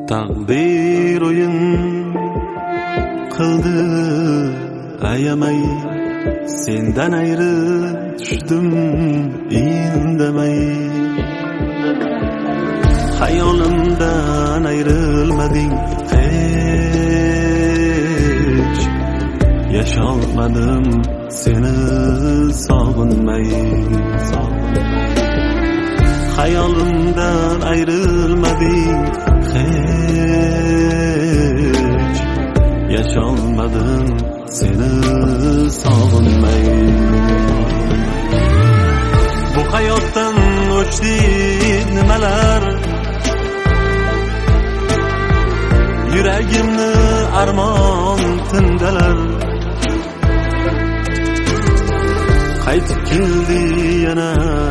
Taqdir o'yin qildi ayamay, sendan ayri tushdim indamay. Hayolimdan ayrilmading hech, yasholmadim seni sog'inmay. Hayolimdan ayrilmading hech, yasholmadim seni sog'inmay. Bu hayotdan o'chdi nimalar, yuragimni armon tindalar. Qaytib keldi yana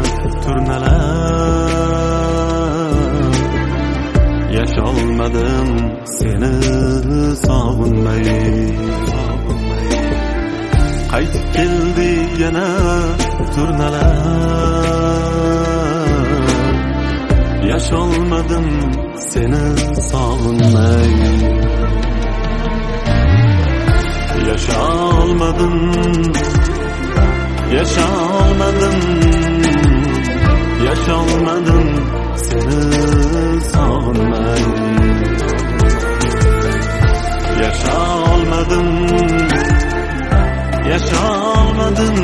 turnalar, yasholmadim seni sog'inmay. Qaytib keldi yana turnalar, yasholmadim seni sog'inmay. Yasholmadim, yasholmadim, yasholmadim seni sog'inmay. Yasholmadim, yasholmadim,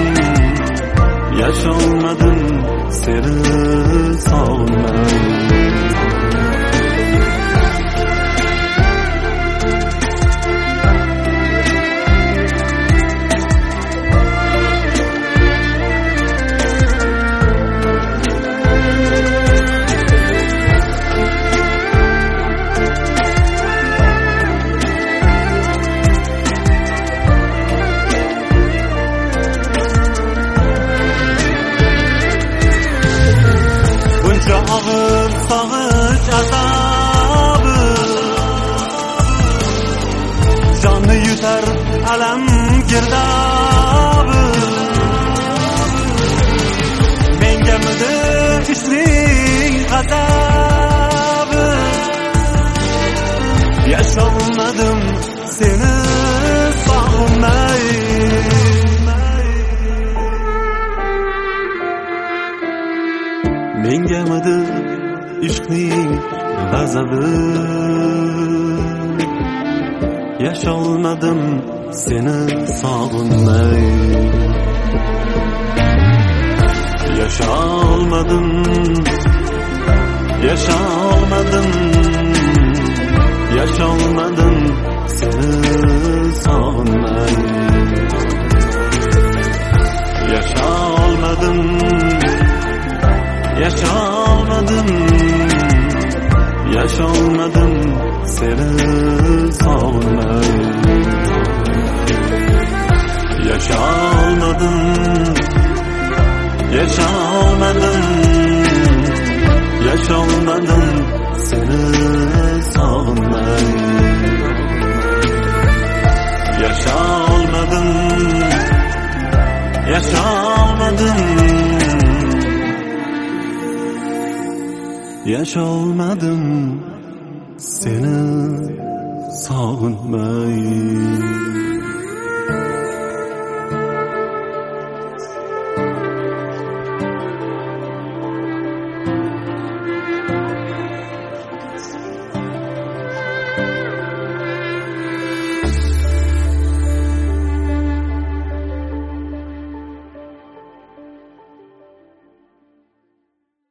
yasholmadim seni sog'inmay. Ağır sağıç azabı, canı yutar alam girdabı. Menga midi ishning g'azabi, yasholmadim seni sog'inmay. Menga midi ishqning g'azabi, yasholmadim seni sog'inmay. Yasholmadim, yasholmadim, yasholmadim seni sog'inmay. Yasholmadim, yasholmadim, yasholmadim seni sog'inmay. Yasholmadim, yasholmadim, yasholmadim seni sog'inmay. Yasholmadim, yasholmadim, yasholmadim seni sog'inmay.